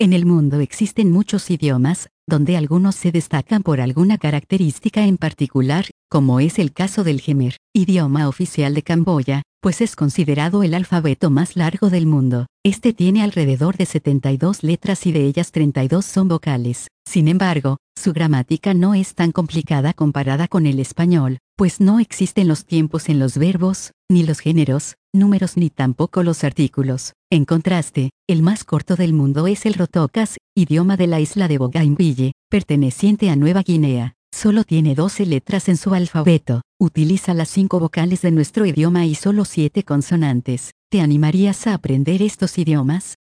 En el mundo existen muchos idiomas, donde algunos se destacan por alguna característica en particular, como es el caso del Khmer, idioma oficial de Camboya, pues es considerado el alfabeto más largo del mundo. Este tiene alrededor de 72 letras y de ellas 32 son vocales. Sin embargo, su gramática no es tan complicada comparada con el español, pues no existen los tiempos en los verbos, ni los géneros, números ni tampoco los artículos. En contraste, el más corto del mundo es el Rotokas, idioma de la isla de Bougainville, perteneciente a Nueva Guinea. Solo tiene 12 letras en su alfabeto, utiliza las 5 vocales de nuestro idioma y solo 7 consonantes. ¿Te animarías a aprender estos idiomas?